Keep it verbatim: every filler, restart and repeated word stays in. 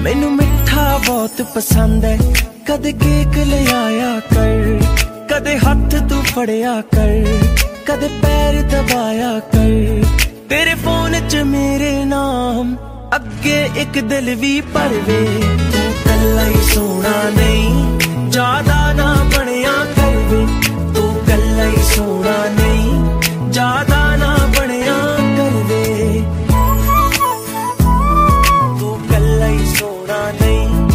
मैनू मिठा बहुत पसंद है, कदे केक ले आया कर, कदे हाथ तू फड़िया कर, कदे पैर दबाया कर। तेरे फोन च मेरे नाम अगे एक दिल भी पड़वे, तू कल्ला ही सोना नहीं ज्यादा ना बनिया करवे, तू कल्ला ही सोना